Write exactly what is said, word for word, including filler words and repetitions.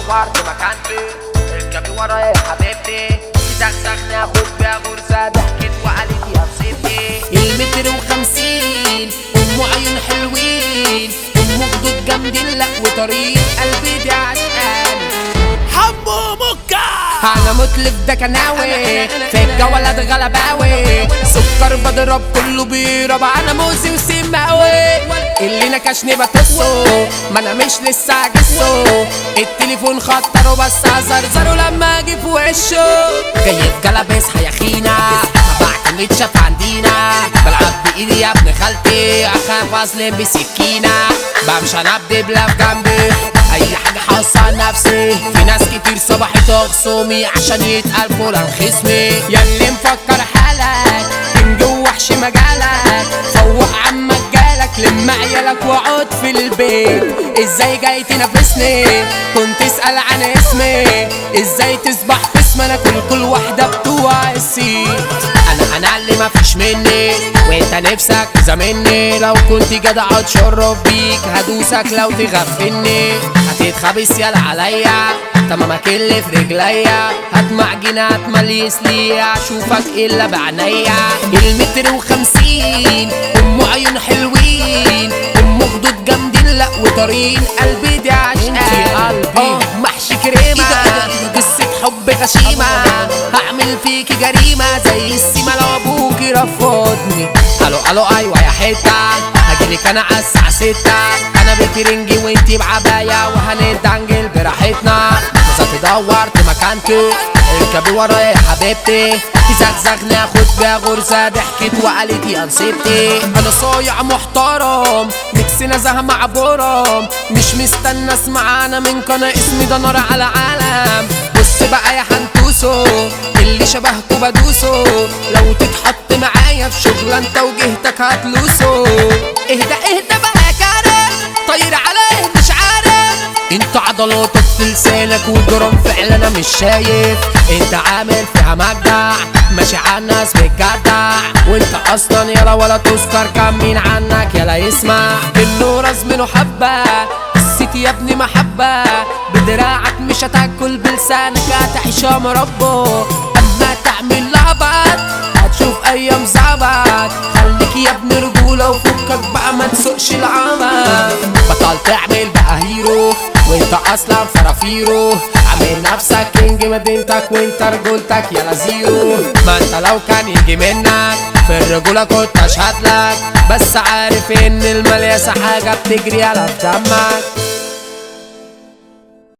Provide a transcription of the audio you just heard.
دورت مكانتي اركبي ورايا يا حبيبتي زغزغني اخد بيها غرزة ضحكت وقالت يا نصيبتي. المتر وخمسين ام عيون حلوين ام خدود جامدين لا وطريق قلبي دي عشقان حمو مكة. انا متلف ده كناوي في الجولات غلباوي سكر بضرب كله بيرب انا موزي وسماوي اللي نكشني بتصه ما انا مش لسه عجزه التليفون خطره بس هزرزره لما اجي في وشه جاي في جلب اصحى يا خينا ما بعتمدش في عندينا بلعب بايدي يا ابن خالتي اخاف اظلم بسكينه بمشي انا بدبله في جنبي اي حاجه حاصه نفسي في ناس كتير صبحت خصومي عشان يتقال فلان خصمي ياللي مفكر حالك كنج وحش مجالك فوق عمك جالك لم عيالك واقعد في البيت ازاي جاي تنافسني كنت اسال عن اسمي ازاي تصبح قسم انا كل كل واحده بتوع السيت انا انا اللي مفيش مني وانت نفسك تزاملني لو كنت جدع اتشرف بيك هدوسك لو تغفلني هتتخبس يالا عليا تمامك اللي في رجليا هدمع جنات ماليس ليا اشوفك الا بعينيا. المتر وخمسين ام عيون حلوين ام خدود جامدين لا وطرين قلبي دي عشقان اه محشي كريمه قصه حب غشيمه هعمل فيكي جريمه زي السيما لو ابوكي رفضني. الو الو ايوه يا حته هجيلك انا على الساعه ستة انا بترنجي وانتي بعبايه وهنتدنجل براحتنا نزلت دورت مكانتي اركبي ورايا يا حبيبتي تزغزغني اخد بيها غرزه ضحكت وقالت يا نصيبتي. انا صايع محترم ميكس نزهه مع برم مش مستنى اسمع انا من قناه اسمي ده نار على عالم. بص بقى يا حنتوسو اللي شبهكوا بدوسو لو تتحط معايا في شغله انت وجهتك هتلوسو. اهدى اهدى بقى يا كارم طير على ايه مش عارف انت عضلاتك في لسانك والجرام فعلا انا مش شايف انت عامل فيها مجدع ماشي على الناس بالجدع وانت اصلا يلا ولا تذكر كم مين عنك يلا يسمع النور ازمنه حبه الست يا ابني محبه بدراعك مش هتاكل بلسانك هتعيش يا مربى اما تعمل لعبك هتشوف ايام زعبك خليك يا ابني رجوله وفكك بقى ما تسوقش العمى بطل تعمل بقى هيرو وانت اصلا فرافيرو عامل نفسك كينج مدينتك وانت رجولتك يلا زيرو. ما انت لو كان يجي منك في الرجوله كنت اشهد لك بس عارف ان الملياسه حاجه بتجري على في دمك